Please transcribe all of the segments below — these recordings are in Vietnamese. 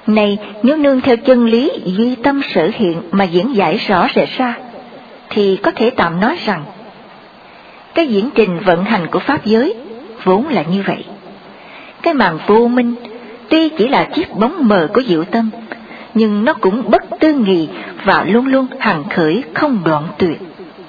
Này, nếu nương theo chân lý duy tâm sở hiện mà diễn giải rõ rệt ra, thì có thể tạm nói rằng, cái diễn trình vận hành của pháp giới vốn là như vậy. Cái màn vô minh tuy chỉ là chiếc bóng mờ của diệu tâm, nhưng nó cũng bất tư nghì và luôn luôn hằng khởi không đoạn tuyệt.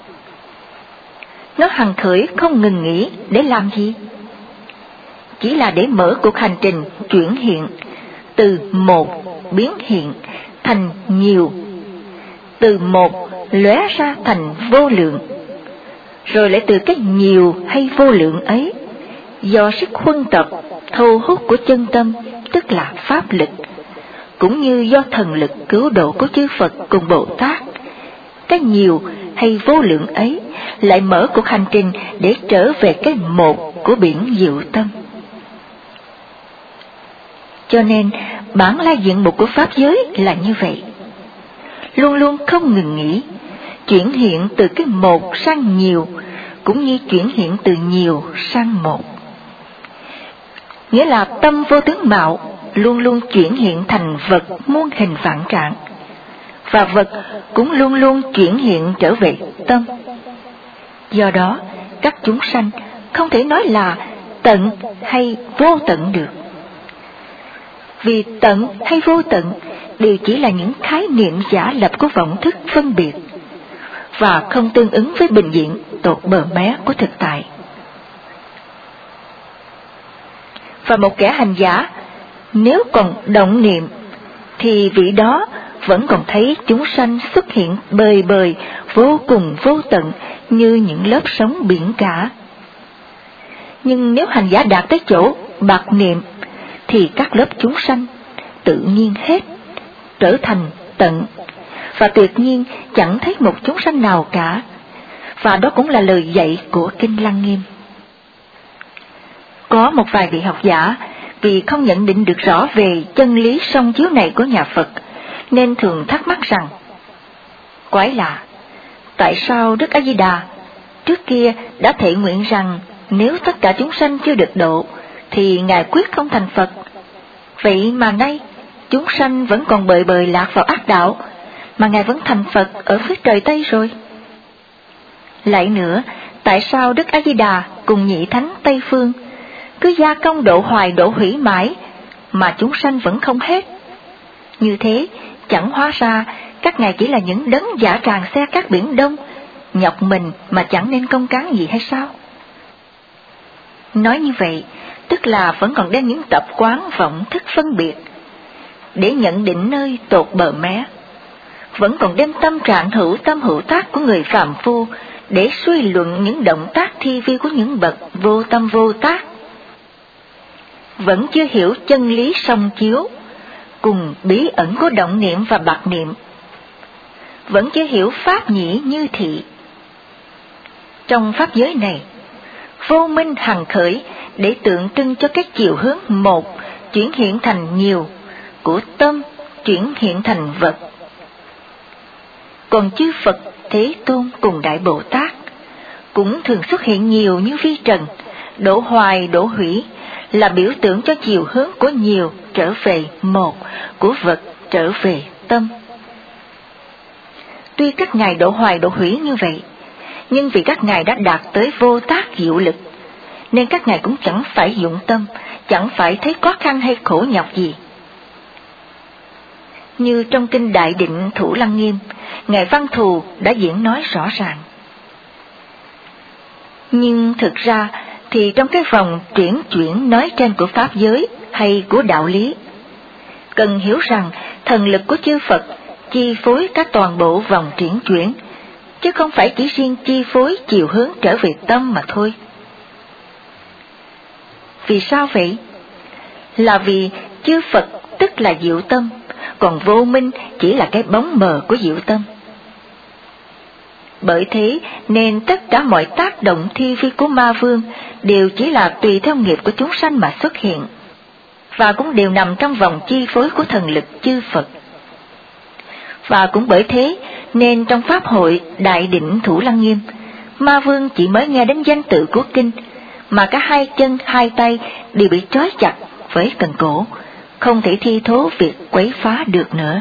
Nó hằng khởi không ngừng nghỉ để làm gì? Chỉ là để mở cuộc hành trình chuyển hiện, từ một biến hiện thành nhiều, từ một lóe ra thành vô lượng, rồi lại từ cái nhiều hay vô lượng ấy, do sức huân tập thu hút của chân tâm, tức là pháp lực, cũng như do thần lực cứu độ của chư Phật cùng Bồ Tát, cái nhiều hay vô lượng ấy lại mở cuộc hành trình để trở về cái một của biển diệu tâm. Cho nên bản lai diện mục của pháp giới là như vậy, luôn luôn không ngừng nghỉ, chuyển hiện từ cái một sang nhiều, cũng như chuyển hiện từ nhiều sang một. Nghĩa là tâm vô tướng mạo luôn luôn chuyển hiện thành vật muôn hình vạn trạng, và vật cũng luôn luôn chuyển hiện trở về tâm. Do đó, các chúng sanh không thể nói là tận hay vô tận được. Vì tận hay vô tận đều chỉ là những khái niệm giả lập của vọng thức phân biệt, và không tương ứng với bình diện tột bờ mé của thực tại. Và một kẻ hành giả, nếu còn động niệm, thì vị đó vẫn còn thấy chúng sanh xuất hiện bời bời, vô cùng vô tận như những lớp sóng biển cả. Nhưng nếu hành giả đạt tới chỗ bạc niệm, thì các lớp chúng sanh tự nhiên hết, trở thành tận, và tuyệt nhiên chẳng thấy một chúng sanh nào cả. Và đó cũng là lời dạy của Kinh Lăng Nghiêm. Có một vài vị học giả vì không nhận định được rõ về chân lý song chiếu này của nhà Phật, nên thường thắc mắc rằng, quái lạ, tại sao Đức A Di Đà trước kia đã thệ nguyện rằng nếu tất cả chúng sanh chưa được độ thì Ngài quyết không thành Phật, vậy mà nay chúng sanh vẫn còn bời bời lạc vào ác đạo, mà Ngài vẫn thành Phật ở phía trời Tây rồi? Lại nữa, tại sao Đức A Di Đà cùng nhị thánh Tây Phương cứ gia công độ hoài độ hủy mãi, mà chúng sanh vẫn không hết? Như thế, chẳng hóa ra các ngài chỉ là những đấng giả tràng xe các biển đông, nhọc mình mà chẳng nên công cán gì hay sao? Nói như vậy, tức là vẫn còn đem những tập quán vọng thức phân biệt để nhận định nơi tột bờ mé, vẫn còn đem tâm trạng hữu tâm hữu tác của người phàm phu để suy luận những động tác thi vi của những bậc vô tâm vô tác, vẫn chưa hiểu chân lý song chiếu cùng bí ẩn của động niệm và bạc niệm, vẫn chưa hiểu pháp nhĩ như thị. Trong pháp giới này, vô minh hằng khởi để tượng trưng cho các chiều hướng một chuyển hiện thành nhiều, của tâm chuyển hiện thành vật. Còn chư Phật, Thế Tôn cùng Đại Bồ Tát cũng thường xuất hiện nhiều như vi trần, độ hoài độ hủy, là biểu tượng cho chiều hướng của nhiều trở về một, của vật trở về tâm. Tuy các ngài độ hoài độ hủy như vậy, nhưng vì các ngài đã đạt tới vô tác diệu lực, nên các ngài cũng chẳng phải dụng tâm, chẳng phải thấy khó khăn hay khổ nhọc gì. Như trong Kinh Đại Định Thủ Lăng Nghiêm, Ngài Văn Thù đã diễn nói rõ ràng. Nhưng thực ra thì trong cái vòng chuyển chuyển nói trên của pháp giới hay của đạo lý, cần hiểu rằng thần lực của chư Phật chi phối cả toàn bộ vòng chuyển chuyển, chứ không phải chỉ riêng chi phối chiều hướng trở về tâm mà thôi. Vì sao vậy? Là vì chư Phật tức là diệu tâm, còn vô minh chỉ là cái bóng mờ của diệu tâm. Bởi thế nên tất cả mọi tác động thi vi của ma vương đều chỉ là tùy theo nghiệp của chúng sanh mà xuất hiện, và cũng đều nằm trong vòng chi phối của thần lực chư Phật. Và cũng bởi thế nên trong Pháp hội Đại Định Thủ Lăng Nghiêm, ma vương chỉ mới nghe đến danh tự của kinh, mà cả hai chân hai tay đều bị trói chặt với cần cổ, không thể thi thố việc quấy phá được nữa.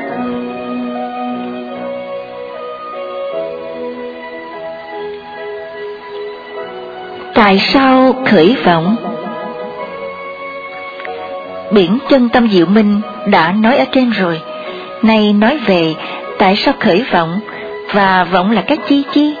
Tại sao khởi vọng? Biển Chân Tâm Diệu Minh đã nói ở trên rồi, nay nói về tại sao khởi vọng và vọng là cái chi?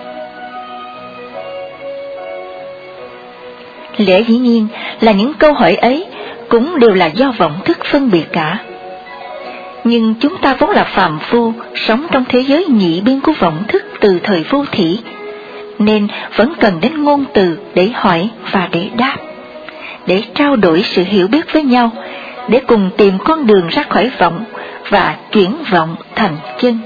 Lẽ dĩ nhiên là những câu hỏi ấy cũng đều là do vọng thức phân biệt cả. Nhưng chúng ta vốn là phàm phu, sống trong thế giới nhị biên của vọng thức từ thời vô thỉ, nên vẫn cần đến ngôn từ để hỏi và để đáp, để trao đổi sự hiểu biết với nhau, để cùng tìm con đường ra khỏi vọng và chuyển vọng thành chân.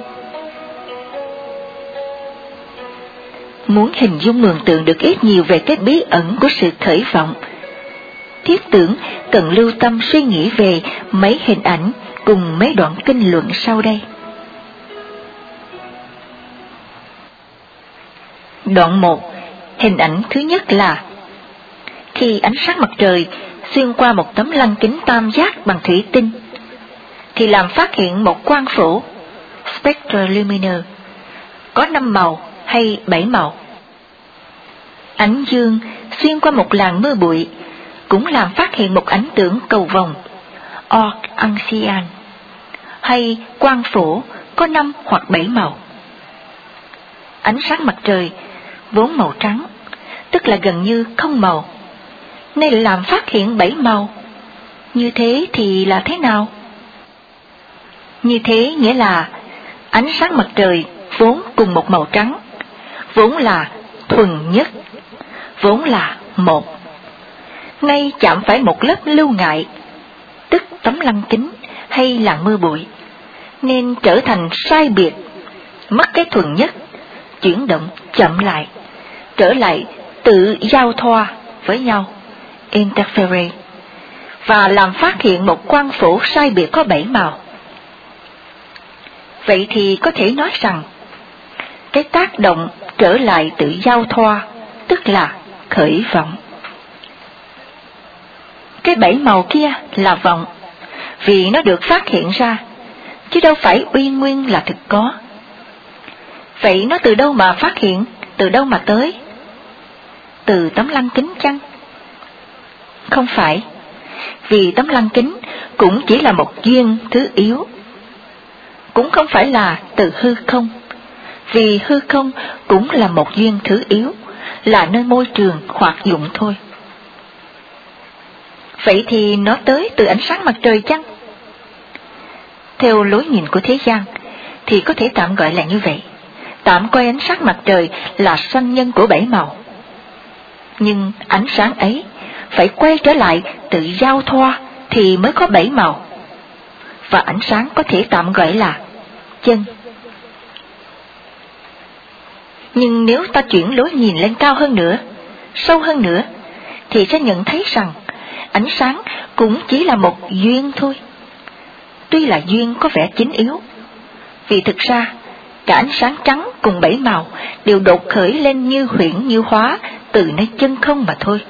Muốn hình dung mường tượng được ít nhiều về cái bí ẩn của sự khởi vọng, thiết tưởng cần lưu tâm suy nghĩ về mấy hình ảnh cùng mấy đoạn kinh luận sau đây. Đoạn 1, hình ảnh thứ nhất là khi ánh sáng mặt trời xuyên qua một tấm lăng kính tam giác bằng thủy tinh, thì làm phát hiện một quang phổ spectroluminar có 5 màu hay 7 màu. Ánh dương xuyên qua một làn mưa bụi cũng làm phát hiện một ảnh tưởng cầu vồng Orc Ancien, hay quang phổ có 5 hoặc 7 màu. Ánh sáng mặt trời vốn màu trắng, tức là gần như không màu, nên làm phát hiện 7 màu. Như thế thì là thế nào? Như thế nghĩa là ánh sáng mặt trời vốn cùng một màu trắng, vốn là thuần nhất, vốn là một. Ngay chạm phải một lớp lưu ngại, tức tấm lăng kính hay làn mưa bụi, nên trở thành sai biệt, mất cái thuần nhất, chuyển động chậm lại, trở lại tự giao thoa với nhau, interfere, và làm phát hiện một quang phổ sai biệt có 7 màu. Vậy thì có thể nói rằng, cái tác động trở lại tự giao thoa, tức là khởi vọng. Cái 7 màu kia là vọng, vì nó được phát hiện ra, chứ đâu phải uy nguyên là thực có. Vậy nó từ đâu mà phát hiện, từ đâu mà tới? Từ tấm lăng kính chăng? Không phải, vì tấm lăng kính cũng chỉ là một duyên thứ yếu. Cũng không phải là từ hư không, vì hư không cũng là một duyên thứ yếu, là nơi môi trường hoạt dụng thôi. Vậy thì nó tới từ ánh sáng mặt trời chăng? Theo lối nhìn của thế gian, thì có thể tạm gọi là như vậy, tạm coi ánh sáng mặt trời là sanh nhân của 7 màu. Nhưng ánh sáng ấy phải quay trở lại tự giao thoa thì mới có 7 màu, và ánh sáng có thể tạm gọi là chân. Nhưng nếu ta chuyển lối nhìn lên cao hơn nữa, sâu hơn nữa, thì sẽ nhận thấy rằng ánh sáng cũng chỉ là một duyên thôi. Tuy là duyên có vẻ chính yếu, vì thực ra cả ánh sáng trắng cùng 7 màu đều đột khởi lên như huyễn như hóa từ nơi chân không mà thôi.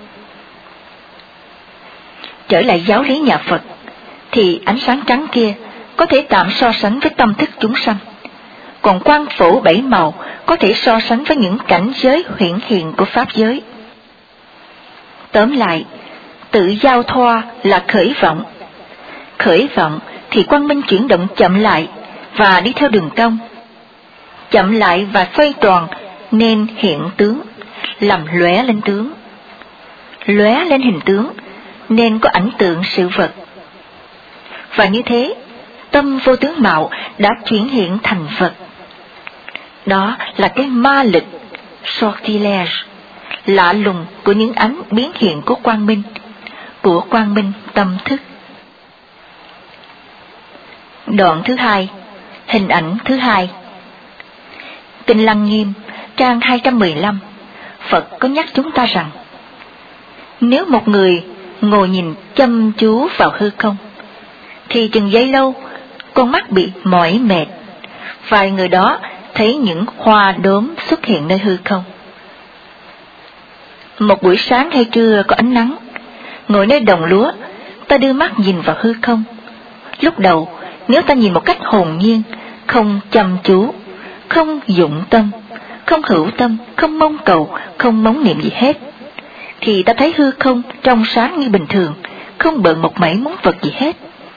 Trở lại giáo lý nhà Phật, thì ánh sáng trắng kia có thể tạm so sánh với tâm thức chúng sanh, còn quang phổ 7 màu có thể so sánh với những cảnh giới huyễn hiện của pháp giới. Tóm lại, tự giao thoa là khởi vọng. Khởi vọng thì quang minh chuyển động chậm lại và đi theo đường cong. Chậm lại và xoay tròn nên hiện tướng, làm lóe lên tướng. Lóe lên hình tướng nên có ảnh tượng sự vật. Và như thế, tâm vô tướng mạo đã chuyển hiện thành vật. Đó là cái ma lực, sortilège, lạ lùng của những ánh biến hiện của quang minh tâm thức. Đoạn thứ 2, hình ảnh thứ 2. Kinh Lăng Nghiêm, trang 215, Phật có nhắc chúng ta rằng, nếu một người ngồi nhìn chăm chú vào hư không, thì chừng giây lâu, con mắt bị mỏi mệt, vài người đó thấy những hoa đốm xuất hiện nơi hư không. Một buổi sáng hay trưa có ánh nắng, ngồi nơi đồng lúa, ta đưa mắt nhìn vào hư không. Lúc đầu, nếu ta nhìn một cách hồn nhiên, không chăm chú, không dụng tâm, không hữu tâm, không mong cầu, không móng niệm gì hết, thì ta thấy hư không trong sáng như bình thường, không bận một mảy muốn vật gì hết.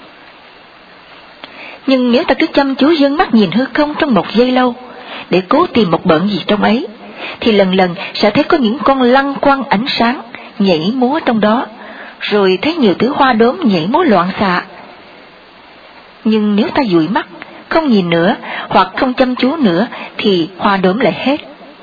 Nhưng nếu ta cứ chăm chú dâng mắt nhìn hư không trong một giây lâu, để cố tìm một bận gì trong ấy, thì lần lần sẽ thấy có những con lăng quăng ánh sáng nhảy múa trong đó, rồi thấy nhiều thứ hoa đốm nhảy múa loạn xạ. Nhưng nếu ta dụi mắt, không nhìn nữa, hoặc không chăm chú nữa, thì hoa đốm lại hết.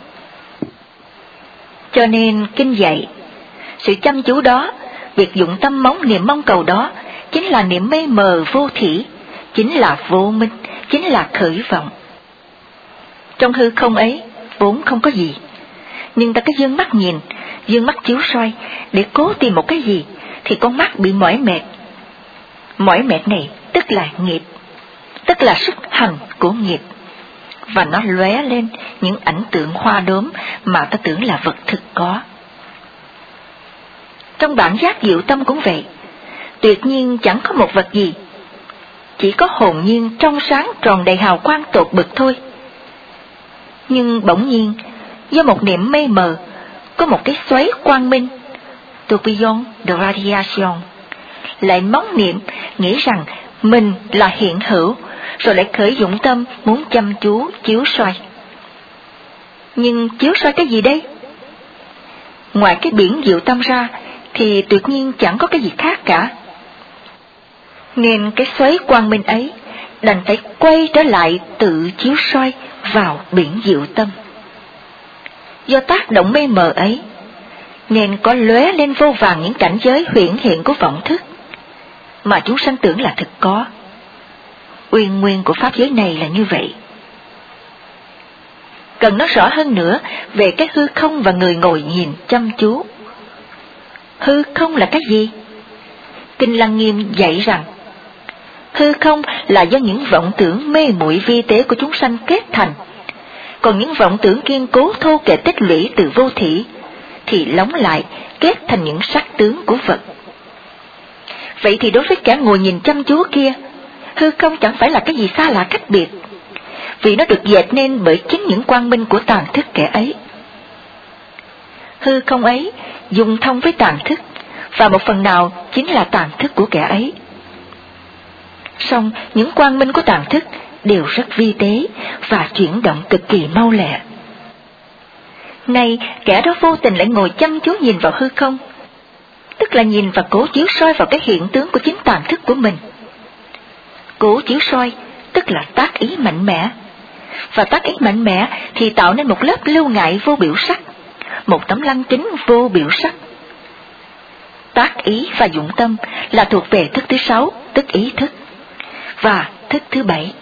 Cho nên kinh dạy, sự chăm chú đó, việc dụng tâm móng niệm mong cầu đó, chính là niệm mê mờ vô thỉ, chính là vô minh, chính là khởi vọng. Trong hư không ấy, vốn không có gì, nhưng ta cứ dương mắt nhìn, dương mắt chiếu soi, để cố tìm một cái gì, thì con mắt bị mỏi mệt. Mỏi mệt này tức là nghiệp, tức là sức hành của nghiệp, và nó lóe lên những ảnh tượng hoa đốm mà ta tưởng là vật thực có. Trong bản giác diệu tâm cũng vậy, tuyệt nhiên chẳng có một vật gì, chỉ có hồn nhiên trong sáng tròn đầy hào quang tột bực thôi. Nhưng bỗng nhiên, do một niệm mê mờ, có một cái xoáy quang minh, tourbillon de radiation, lại móng niệm nghĩ rằng mình là hiện hữu, rồi lại khởi dụng tâm muốn chăm chú chiếu soi. Nhưng chiếu soi cái gì đây? Ngoài cái biển diệu tâm ra, thì tuyệt nhiên chẳng có cái gì khác cả. Nên cái xoáy quang minh ấy đành phải quay trở lại tự chiếu soi vào biển diệu tâm. Do tác động mê mờ ấy, nên có lóe lên vô vàn những cảnh giới huyễn hiện của vọng thức, mà chúng sanh tưởng là thực có. Uyên nguyên của pháp giới này là như vậy. Cần nói rõ hơn nữa về cái hư không và người ngồi nhìn chăm chú. Hư không là cái gì? Kinh Lăng Nghiêm dạy rằng, hư không là do những vọng tưởng mê muội vi tế của chúng sanh kết thành, còn những vọng tưởng kiên cố thô kệ tích lũy từ vô thỉ thì lóng lại kết thành những sắc tướng của vật. Vậy thì đối với kẻ ngồi nhìn chăm chú kia, hư không chẳng phải là cái gì xa lạ cách biệt, vì nó được dệt nên bởi chính những quang minh của tàng thức kẻ ấy. Hư không ấy dùng thông với tàng thức, và một phần nào chính là tàng thức của kẻ ấy. Song những quang minh của tàng thức đều rất vi tế và chuyển động cực kỳ mau lẹ. Nay kẻ đó vô tình lại ngồi chăm chú nhìn vào hư không, tức là nhìn và cố chiếu soi vào cái hiện tướng của chính tàng thức của mình. Cố chiếu soi tức là tác ý mạnh mẽ, và tác ý mạnh mẽ thì tạo nên một lớp lưu ngại vô biểu sắc, một tấm lăng kính vô biểu sắc. Tác ý và dụng tâm là thuộc về thức thứ 6, tức ý thức, và thức thứ 7.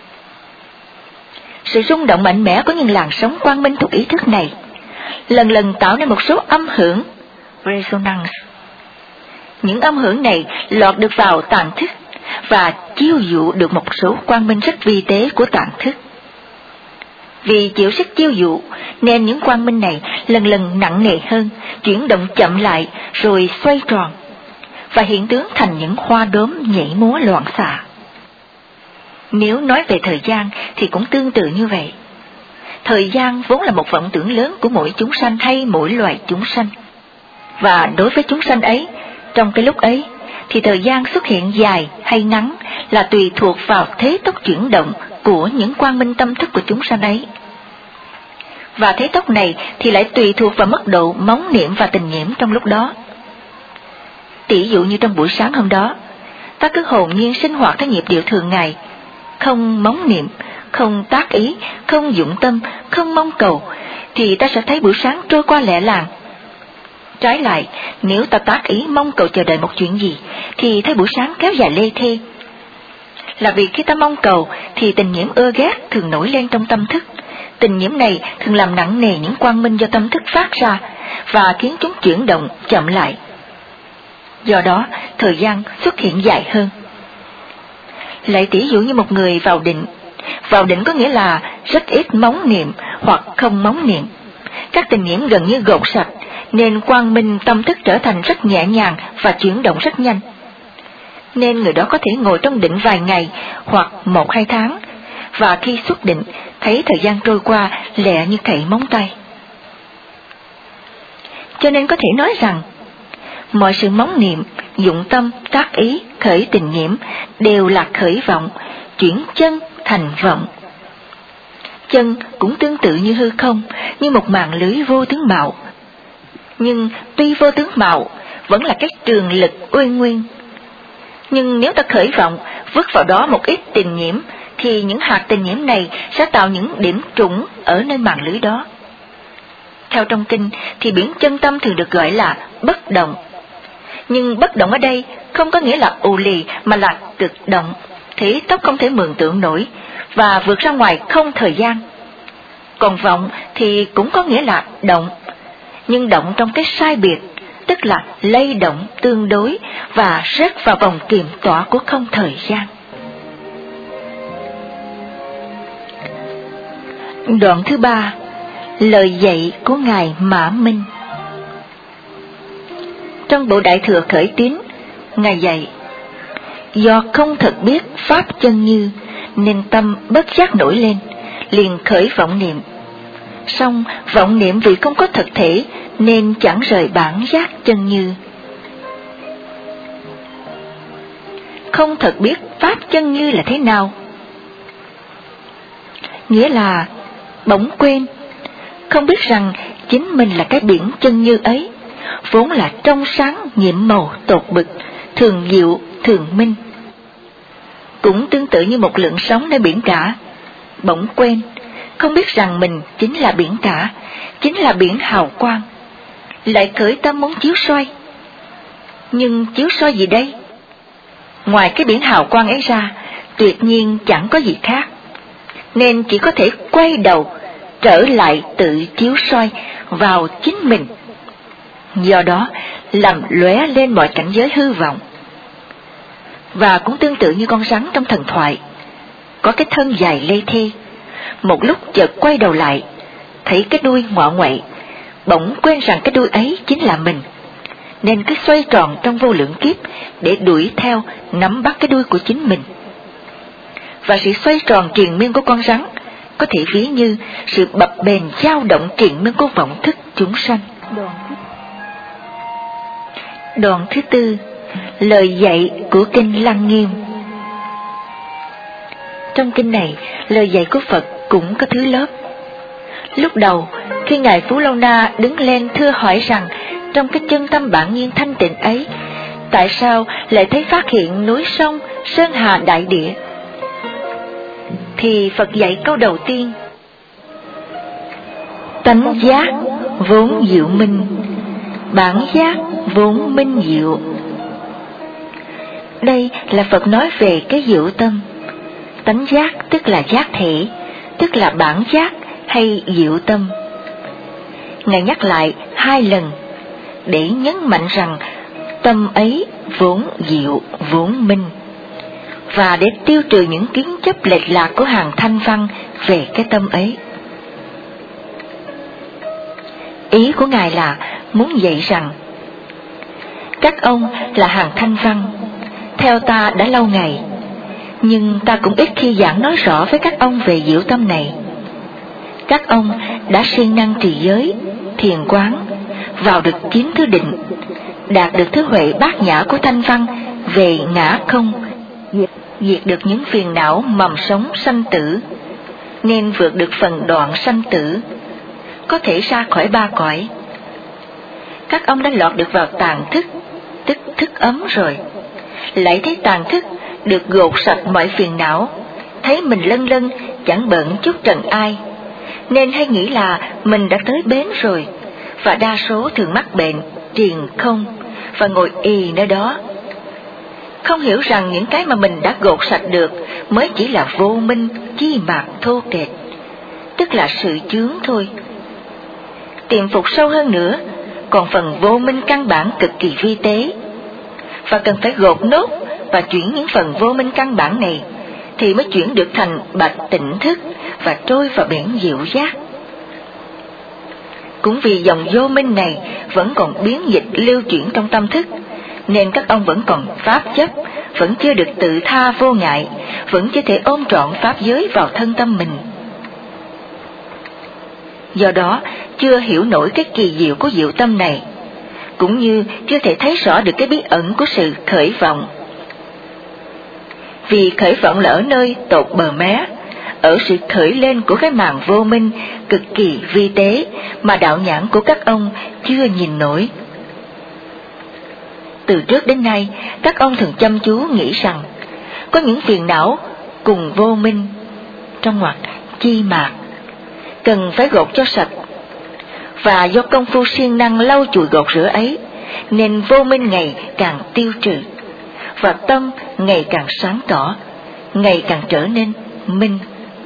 Sự rung động mạnh mẽ của những làn sóng quang minh thuộc ý thức này lần lần tạo nên một số âm hưởng, resonance. Những âm hưởng này lọt được vào tàng thức và chiêu dụ được một số quang minh rất vi tế của tàng thức. Vì chịu sức chiêu dụ nên những quang minh này lần lần nặng nề hơn, chuyển động chậm lại rồi xoay tròn, và hiện tướng thành những hoa đốm nhảy múa loạn xạ. Nếu nói về thời gian thì cũng tương tự như vậy. Thời gian vốn là một vọng tưởng lớn của mỗi chúng sanh hay mỗi loài chúng sanh. Và đối với chúng sanh ấy, trong cái lúc ấy, thì thời gian xuất hiện dài hay ngắn là tùy thuộc vào thế tốc chuyển động của những quang minh tâm thức của chúng sanh ấy. Và thế tốc này thì lại tùy thuộc vào mức độ móng niệm và tình nhiễm trong lúc đó. Tỷ dụ như trong buổi sáng hôm đó, ta cứ hồn nhiên sinh hoạt theo nhịp điệu thường ngày, không móng niệm, không tác ý, không dụng tâm, không mong cầu, thì ta sẽ thấy buổi sáng trôi qua lẹ làng. Trái lại, nếu ta tác ý mong cầu chờ đợi một chuyện gì, thì thấy buổi sáng kéo dài lê thê. Là vì khi ta mong cầu, thì tình nhiễm ưa ghét thường nổi lên trong tâm thức. Tình nhiễm này thường làm nặng nề những quang minh do tâm thức phát ra, và khiến chúng chuyển động chậm lại. Do đó, thời gian xuất hiện dài hơn. Lại tỷ dụ như một người vào định. Vào định có nghĩa là rất ít móng niệm hoặc không móng niệm. Các tình nhiễm gần như gột sạch, nên quang minh tâm thức trở thành rất nhẹ nhàng và chuyển động rất nhanh. nên người đó có thể ngồi trong định vài ngày hoặc 1-2 tháng, và khi xuất định thấy thời gian trôi qua lẹ như cậy móng tay. Cho nên có thể nói rằng mọi sự móng niệm, dụng tâm, tác ý, khởi tình nhiễm đều là khởi vọng, chuyển chân thành vọng. Chân cũng tương tự như hư không, như một màn lưới vô tướng mạo. Nhưng tuy vô tướng mạo, vẫn là cái trường lực uy nguyên. Nhưng nếu ta khởi vọng, vứt vào đó một ít tình nhiễm, thì những hạt tình nhiễm này sẽ tạo những điểm trũng ở nơi màn lưới đó. Theo trong kinh thì biển chân tâm thường được gọi là bất động. Nhưng bất động ở đây không có nghĩa là ù lì, mà là cực động, thế tốc không thể mường tượng nổi, và vượt ra ngoài không thời gian. Còn vọng thì cũng có nghĩa là động, nhưng động trong cái sai biệt, tức là lay động tương đối và rớt vào vòng kiềm tỏa của không thời gian. Đoạn thứ 3, lời dạy của Ngài Mã Minh. Trong bộ Đại Thừa Khởi Tín, Ngài dạy: do không thật biết pháp chân như, nên tâm bất giác nổi lên, liền khởi vọng niệm. Song vọng niệm vì không có thực thể, nên chẳng rời bản giác chân như. Không thật biết pháp chân như là thế nào? Nghĩa là bỗng quên, không biết rằng chính mình là cái biển chân như ấy, vốn là trong sáng nhiệm màu tột bực, thường diệu thường minh. Cũng tương tự như một lượng sóng nơi biển cả, bỗng quên, không biết rằng mình chính là biển cả, chính là biển hào quang, lại khởi tâm muốn chiếu soi. Nhưng chiếu soi gì đây? Ngoài cái biển hào quang ấy ra, tuyệt nhiên chẳng có gì khác, nên chỉ có thể quay đầu trở lại tự chiếu soi vào chính mình. Do đó làm lóe lên mọi cảnh giới hư vọng. Và cũng tương tự như con rắn trong thần thoại, có cái thân dài lê thê, một lúc chợt quay đầu lại, thấy cái đuôi ngoạ ngoậy, bỗng quên rằng cái đuôi ấy chính là mình, nên cứ xoay tròn trong vô lượng kiếp để đuổi theo, nắm bắt cái đuôi của chính mình. Và sự xoay tròn triền miên của con rắn có thể ví như sự bập bềnh dao động triền miên của vọng thức chúng sanh. Đoạn thứ 4, lời dạy của kinh Lăng Nghiêm. Trong kinh này, lời dạy của Phật cũng có thứ lớp. Lúc đầu, khi Ngài Phú Lâu Na đứng lên thưa hỏi rằng trong cái chân tâm bản nhiên thanh tịnh ấy, tại sao lại thấy phát hiện núi sông, sơn hà đại địa? Thì Phật dạy câu đầu tiên: tánh giác vốn diệu minh, bản giác vốn minh diệu. Đây là Phật nói về cái diệu tâm. Tánh giác tức là giác thể, tức là bản giác hay diệu tâm. Ngài nhắc lại 2 lần để nhấn mạnh rằng tâm ấy vốn diệu, vốn minh, và để tiêu trừ những kiến chấp lệch lạc của hàng thanh văn về cái tâm ấy. Ý của Ngài là muốn dạy rằng các ông là hàng thanh văn, theo ta đã lâu ngày, nhưng ta cũng ít khi giảng nói rõ với các ông về diệu tâm này. Các ông đã siêng năng trì giới, thiền quán, vào được 9 thứ định, đạt được thứ huệ bát nhã của thanh văn về ngã không, diệt được những phiền não mầm sống sanh tử, nên vượt được phần đoạn sanh tử, có thể ra khỏi 3 cõi. Các ông đã lọt được vào tàng thức, tức thức ấm rồi, lại thấy tàng thức được gột sạch mọi phiền não, thấy mình lân lân chẳng bận chút trần ai, nên hay nghĩ là mình đã tới bến rồi, và đa số thường mắc bệnh triền không và ngồi ì nơi đó, không hiểu rằng những cái mà mình đã gột sạch được mới chỉ là vô minh chi mạc thô kệch, tức là sự chướng thôi. Tiệm phục sâu hơn nữa, còn phần vô minh căn bản cực kỳ vi tế, và cần phải gột nốt và chuyển những phần vô minh căn bản này thì mới chuyển được thành bạch tỉnh thức và trôi vào biển diệu giác. Cũng vì dòng vô minh này vẫn còn biến dịch lưu chuyển trong tâm thức, nên các ông vẫn còn pháp chấp vẫn chưa được tự tha vô ngại, vẫn chưa thể ôm trọn pháp giới vào thân tâm mình. Do đó, chưa hiểu nổi cái kỳ diệu của diệu tâm này, cũng như chưa thể thấy rõ được cái bí ẩn của sự khởi vọng. Vì khởi vọng là ở nơi tột bờ mé, ở sự khởi lên của cái màn vô minh cực kỳ vi tế mà đạo nhãn của các ông chưa nhìn nổi. Từ trước đến nay, các ông thường chăm chú nghĩ rằng có những phiền não cùng vô minh, trong ngoặc chi mạc, cần phải gột cho sạch, và do công phu siêng năng lau chùi gột rửa ấy, nên vô minh ngày càng tiêu trừ, và tâm ngày càng sáng tỏ, ngày càng trở nên minh.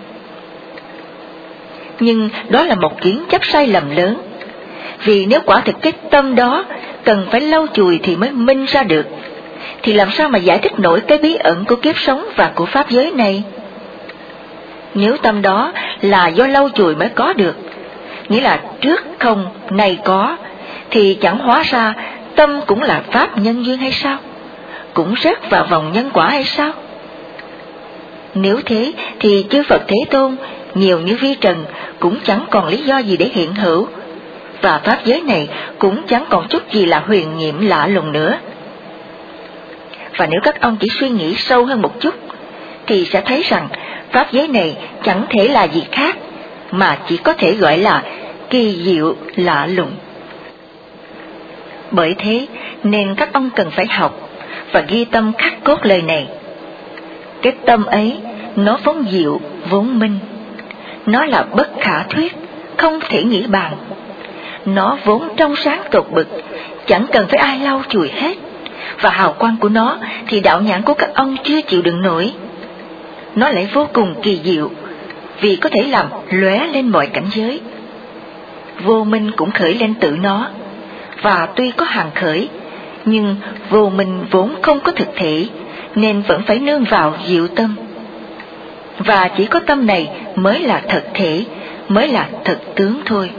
Nhưng đó là một kiến chấp sai lầm lớn, vì nếu quả thực cái tâm đó cần phải lau chùi thì mới minh ra được, thì làm sao mà giải thích nổi cái bí ẩn của kiếp sống và của pháp giới này? Nếu tâm đó là do lau chùi mới có được, nghĩa là trước không nay có, thì chẳng hóa ra tâm cũng là pháp nhân duyên hay sao? Cũng rớt vào vòng nhân quả hay sao? Nếu thế thì chư Phật Thế Tôn nhiều như vi trần cũng chẳng còn lý do gì để hiện hữu, và pháp giới này cũng chẳng còn chút gì là huyền nhiệm lạ lùng nữa. Và nếu các ông chỉ suy nghĩ sâu hơn một chút, thì sẽ thấy rằng pháp giới này chẳng thể là gì khác, mà chỉ có thể gọi là kỳ diệu lạ lùng. Bởi thế nên các ông cần phải học và ghi tâm khắc cốt lời này. Cái tâm ấy, nó vốn diệu, vốn minh. Nó là bất khả thuyết, không thể nghĩ bàn. Nó vốn trong sáng tột bực, chẳng cần phải ai lau chùi hết. Và hào quang của nó thì đạo nhãn của các ông chưa chịu đựng nổi. Nó lại vô cùng kỳ diệu, vì có thể làm lóe lên mọi cảnh giới. Vô minh cũng khởi lên tự nó, và tuy có hàng khởi, nhưng vô minh vốn không có thực thể, nên vẫn phải nương vào diệu tâm. Và chỉ có tâm này mới là thật thể, mới là thật tướng thôi.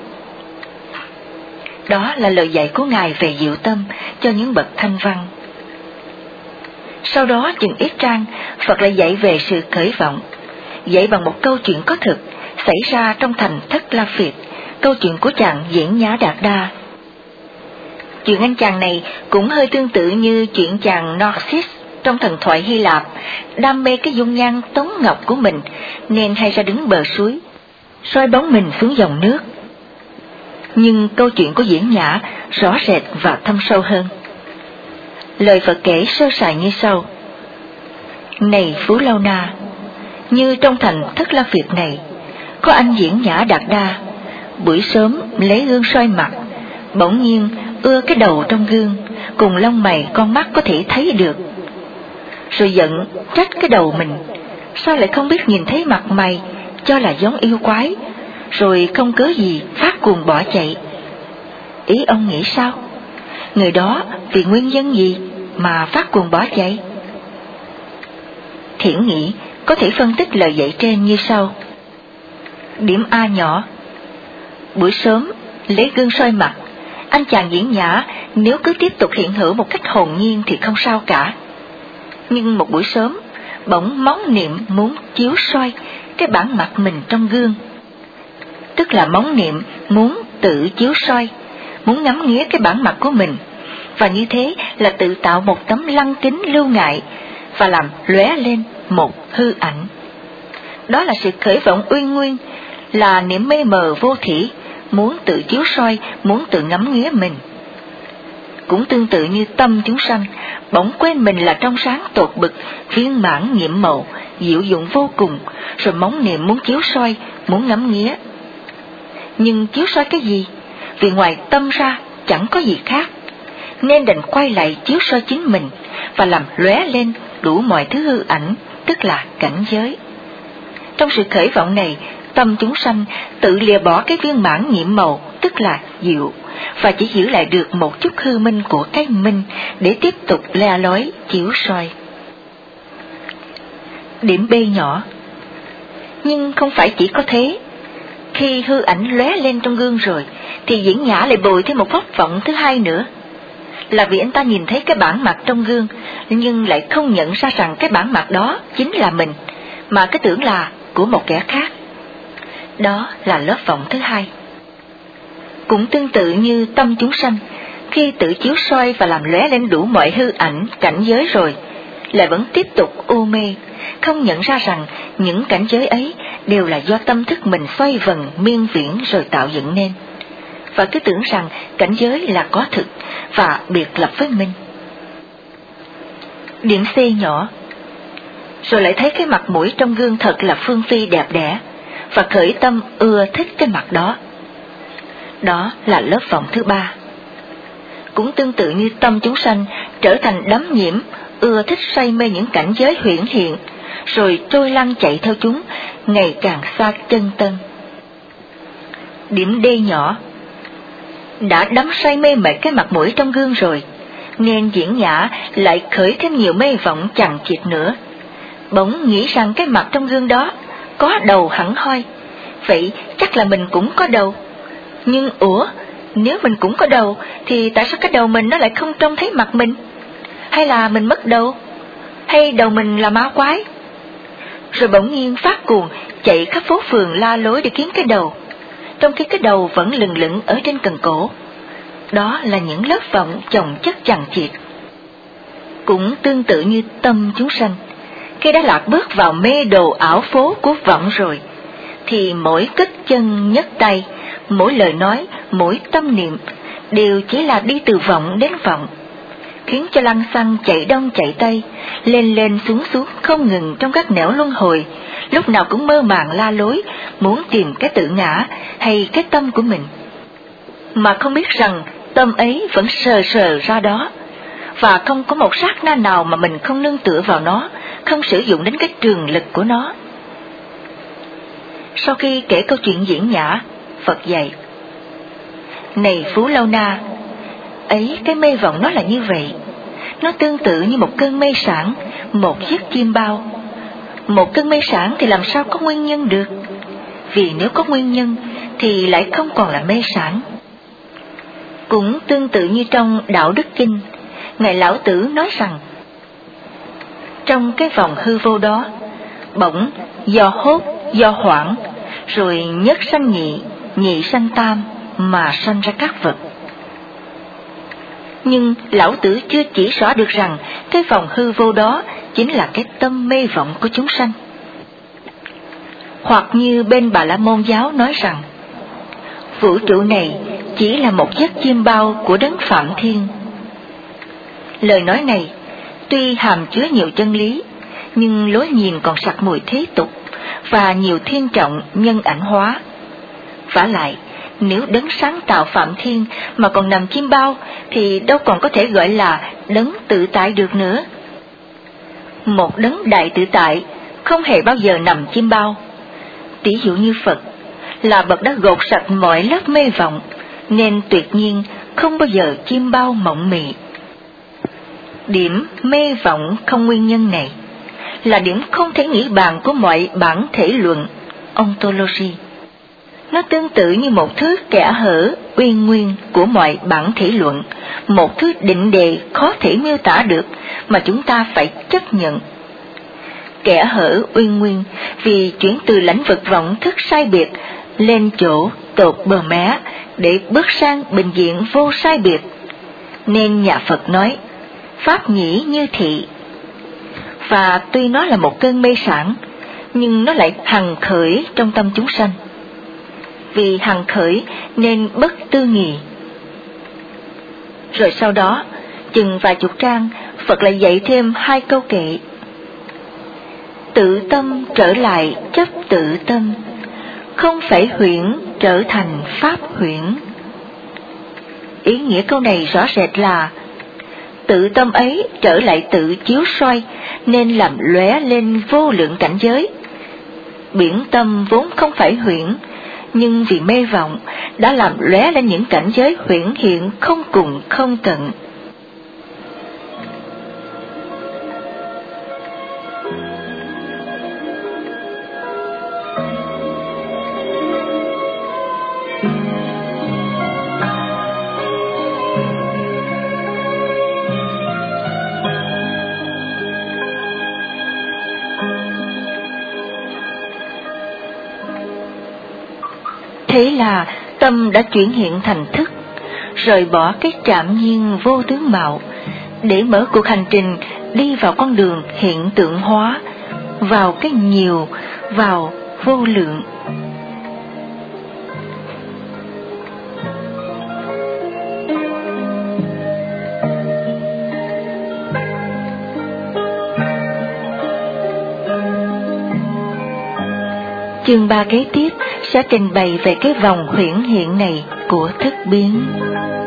Đó là lời dạy của Ngài về diệu tâm cho những bậc thanh văn. Sau đó chừng ít trang, Phật lại dạy về sự khởi vọng, dạy bằng một câu chuyện có thực xảy ra trong thành Thất La Phiệt, câu chuyện của chàng Diễn Nhã Đạt Đa. Chuyện anh chàng này cũng hơi tương tự như chuyện chàng Narcissus trong thần thoại Hy Lạp, đam mê cái dung nhan tống ngọc của mình nên hay ra đứng bờ suối, soi bóng mình xuống dòng nước. Nhưng câu chuyện của Diễn Nhã rõ rệt và thâm sâu hơn. Lời Phật kể sơ sài như sau: Này Phú Lâu Na, như trong thành Thất La Phiệt này, có anh Diễn Nhã Đạt Đa, buổi sớm lấy gương soi mặt, bỗng nhiên ưa cái đầu trong gương, cùng lông mày con mắt có thể thấy được. Rồi giận trách cái đầu mình, sao lại không biết nhìn thấy mặt mày, cho là giống yêu quái, rồi không cớ gì phát cuồng bỏ chạy. Ý ông nghĩ sao? Người đó vì nguyên nhân gì mà phát cuồng bỏ chạy? Thiển nghĩ có thể phân tích lời dạy trên như sau. Điểm A nhỏ: buổi sớm lấy gương soi mặt, anh chàng Diễn Nhã nếu cứ tiếp tục hiện hữu một cách hồn nhiên thì không sao cả. Nhưng một buổi sớm, bỗng móng niệm muốn chiếu soi cái bản mặt mình trong gương. Tức là móng niệm muốn tự chiếu soi, muốn ngắm nghía cái bản mặt của mình, và như thế là tự tạo một tấm lăng kính lưu ngại và làm lóe lên một hư ảnh. Đó là sự khởi vọng uyên nguyên, là niệm mê mờ vô thỉ, muốn tự chiếu soi, muốn tự ngắm nghía mình. Cũng tương tự như tâm chúng sanh, bỗng quên mình là trong sáng tột bực, viên mãn nhiệm màu, diệu dụng vô cùng, rồi móng niệm muốn chiếu soi, muốn ngắm nghía. Nhưng chiếu soi cái gì? Vì ngoài tâm ra chẳng có gì khác, nên đành quay lại chiếu soi chính mình và làm lóe lên đủ mọi thứ hư ảnh, tức là cảnh giới. Trong sự khởi vọng này, tâm chúng sanh tự lìa bỏ cái viên mãn nhiệm màu, tức là diệu, và chỉ giữ lại được một chút hư minh của cái minh để tiếp tục le lói chiếu soi. Điểm B nhỏ: nhưng không phải chỉ có thế. Khi hư ảnh lóe lên trong gương rồi, thì Diễn Nhã lại bồi thêm một pháp vọng thứ hai nữa. là vì anh ta nhìn thấy cái bản mặt trong gương, nhưng lại không nhận ra rằng cái bản mặt đó chính là mình, mà cứ tưởng là của một kẻ khác. Đó là lớp vọng thứ hai. Cũng tương tự như tâm chúng sanh, khi tự chiếu soi và làm lóe lên đủ mọi hư ảnh, cảnh giới rồi, lại vẫn tiếp tục u mê, không nhận ra rằng những cảnh giới ấy đều là do tâm thức mình xoay vần miên viễn rồi tạo dựng nên, và cứ tưởng rằng cảnh giới là có thực và biệt lập với mình. Điểm C nhỏ. Rồi lại thấy cái mặt mũi trong gương thật là phương phi đẹp đẽ, và khởi tâm ưa thích cái mặt đó. Đó là lớp vọng thứ ba. Cũng tương tự như tâm chúng sanh trở thành đắm nhiễm, ưa thích say mê những cảnh giới huyễn hiện, rồi trôi lăn chạy theo chúng, ngày càng xa chân tân. Điểm D nhỏ. Đã đắm say mê mệt cái mặt mũi trong gương rồi, nên diễn nhã lại khởi thêm nhiều mê vọng chằng chịt nữa. Bỗng nghĩ rằng cái mặt trong gương đó có đầu hẳn hoi, vậy chắc là mình cũng có đầu. Nhưng nếu mình cũng có đầu, thì tại sao cái đầu mình nó lại không trông thấy mặt mình? Hay là mình mất đầu? Hay đầu mình là ma quái? Rồi bỗng nhiên phát cuồng chạy khắp phố phường la lối để kiếm cái đầu, trong khi cái đầu vẫn lừng lững ở trên cần cổ. Đó là những lớp vọng chồng chất chằng chịt. Cũng tương tự như tâm chúng sanh, khi đã lạc bước vào mê đồ ảo phố của vọng rồi, thì mỗi cất chân nhấc tay, mỗi lời nói, mỗi tâm niệm đều chỉ là đi từ vọng đến vọng, khiến cho lăng xăng chạy đông chạy tây, lên lên xuống xuống không ngừng trong các nẻo luân hồi, lúc nào cũng mơ màng la lối, muốn tìm cái tự ngã hay cái tâm của mình, mà không biết rằng tâm ấy vẫn sờ sờ ra đó, và không có một sát na nào mà mình không nương tựa vào nó, không sử dụng đến cái trường lực của nó. Sau khi kể câu chuyện diễn nhã, Phật dạy: Này Phú Lâu Na, ấy cái mê vọng nó là như vậy. Nó tương tự như một cơn mê sản, một chiếc chim bao. Một cơn mê sản thì làm sao có nguyên nhân được? Vì nếu có nguyên nhân thì lại không còn là mê sản. Cũng tương tự như trong Đạo Đức Kinh, Ngài Lão Tử nói rằng, trong cái vòng hư vô đó, bỗng do hốt, do hoảng, rồi nhất sanh nhị, nhị sanh tam, mà sanh ra các vật. Nhưng Lão Tử chưa chỉ rõ được rằng cái vòng hư vô đó chính là cái tâm mê vọng của chúng sanh. Hoặc như bên Bà La Môn giáo nói rằng, vũ trụ này chỉ là một giấc chim bao của Đấng Phạm Thiên. Lời nói này tuy hàm chứa nhiều chân lý, nhưng lối nhìn còn sặc mùi thế tục và nhiều thiên trọng nhân ảnh hóa. Vả lại, nếu Đấng sáng tạo Phạm Thiên mà còn nằm chim bao, thì đâu còn có thể gọi là Đấng tự tại được nữa. Một Đấng đại tự tại không hề bao giờ nằm chim bao. Tỷ dụ như Phật là bậc đã gột sạch mọi lớp mê vọng, nên tuyệt nhiên không bao giờ chim bao mộng mị. Điểm mê vọng không nguyên nhân này là điểm không thể nghĩ bàn của mọi bản thể luận ontology. Nó tương tự như một thứ kẽ hở uyên nguyên của mọi bản thể luận, một thứ định đề khó thể miêu tả được mà chúng ta phải chấp nhận. Kẽ hở uyên nguyên vì chuyển từ lãnh vực vọng thức sai biệt lên chỗ tột bờ mé để bước sang bình diện vô sai biệt, nên nhà Phật nói pháp nhĩ như thị. Và tuy nó là một cơn mê sản, nhưng nó lại hằng khởi trong tâm chúng sanh. Vì hằng khởi nên bất tư nghì. Rồi sau đó, chừng vài chục trang, Phật lại dạy thêm 2 câu kệ: tự tâm trở lại chấp tự tâm, không phải huyễn trở thành pháp huyễn. Ý nghĩa câu này rõ rệt là tự tâm ấy trở lại tự chiếu soi, nên làm lóe lên vô lượng cảnh giới. Biển tâm vốn không phải huyễn, nhưng vì mê vọng đã làm lóe lên những cảnh giới huyễn hiện không cùng không tận. Thế là tâm đã chuyển hiện thành thức, rời bỏ cái trạm nhiên vô tướng mạo, để mở cuộc hành trình đi vào con đường hiện tượng hóa, vào cái nhiều, vào vô lượng. Chương 3 kế tiếp sẽ trình bày về cái vòng huyễn hiện này của thức biến.